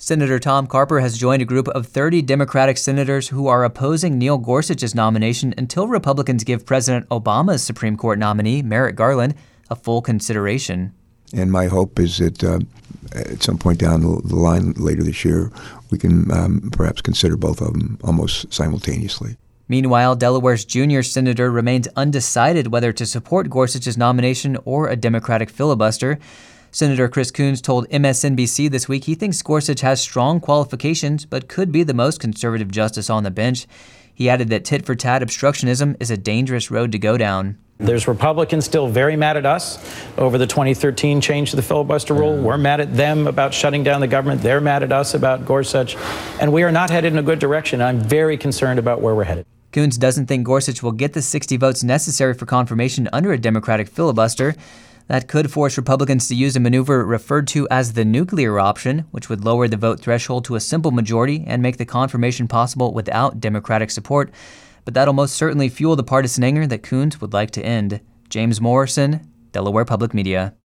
Senator Tom Carper has joined a group of 30 Democratic senators who are opposing Neil Gorsuch's nomination until Republicans give President Obama's Supreme Court nominee, Merrick Garland, a full consideration. And my hope is that at some point down the line later this year, we can perhaps consider both of them almost simultaneously. Meanwhile, Delaware's junior senator remains undecided whether to support Gorsuch's nomination or a Democratic filibuster. Senator Chris Coons told MSNBC this week he thinks Gorsuch has strong qualifications but could be the most conservative justice on the bench. He added that tit-for-tat obstructionism is a dangerous road to go down. There's Republicans still very mad at us over the 2013 change to the filibuster rule. We're mad at them about shutting down the government. They're mad at us about Gorsuch. And we are not headed in a good direction. I'm very concerned about where we're headed. Coons doesn't think Gorsuch will get the 60 votes necessary for confirmation under a Democratic filibuster. That could force Republicans to use a maneuver referred to as the nuclear option, which would lower the vote threshold to a simple majority and make the confirmation possible without Democratic support. But that'll most certainly fuel the partisan anger that Coons would like to end. James Morrison, Delaware Public Media.